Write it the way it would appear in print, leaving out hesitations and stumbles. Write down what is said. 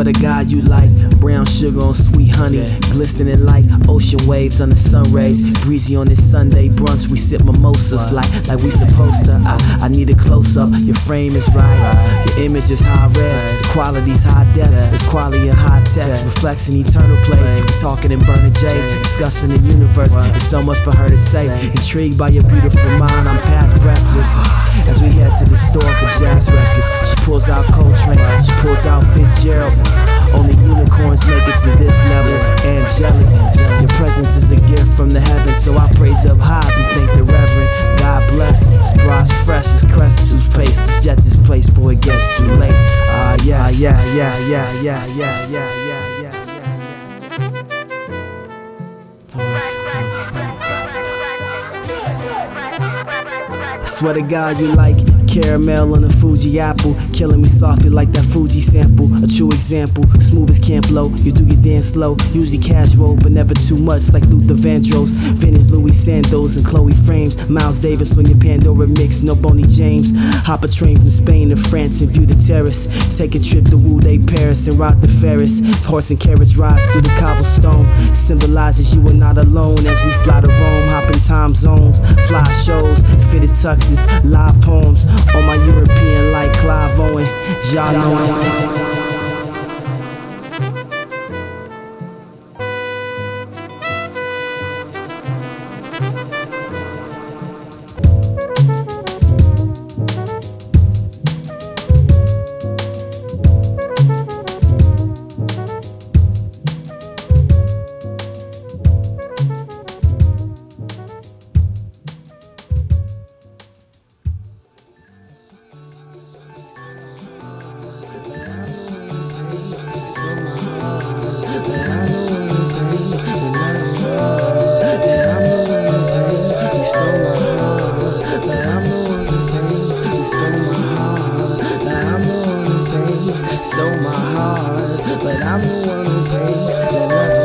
to God you like brown sugar on sweet honey, glistening like ocean waves under sun rays. Breezy on this Sunday brunch, we sip mimosas like we supposed to. I need a close up. Your frame is right, your image is high res, the quality's high depth, it's quality and high text, reflects in eternal place. We talking in burning J's, discussing the universe. There's so much for her to say. Intrigued by your beautiful mind, I'm past breathless. As we head to the store for jazz records, she pulls out Coltrane, she pulls out Fitzgerald. Only unicorns make it to this level. Angelic, your presence is a gift from the heavens, so I praise up high and thank the Reverend. God bless, it's bras fresh as Crest toothpaste. Let's jet this place before it gets too late. Yeah. Swear to God you like caramel on a Fuji apple, killing me softly like that Fuji sample. A true example, smooth as Camp Low. You do your dance slow, usually casual, but never too much like Luther Vandross. Vintage Louis Sandos and Chloe frames. Miles Davis on your Pandora mix, no Boney James. Hop a train from Spain to France and view the terrace. Take a trip to Wu Day Paris and ride the Ferris. Horse and carriage rides through the cobblestone. Symbolizes you are not alone as we fly to Rome, hopping time zones, fly shows, fitted tuxes, live poems. On my European like Clive Owen, y'all know. Stole my heart, but I'm the one who pays.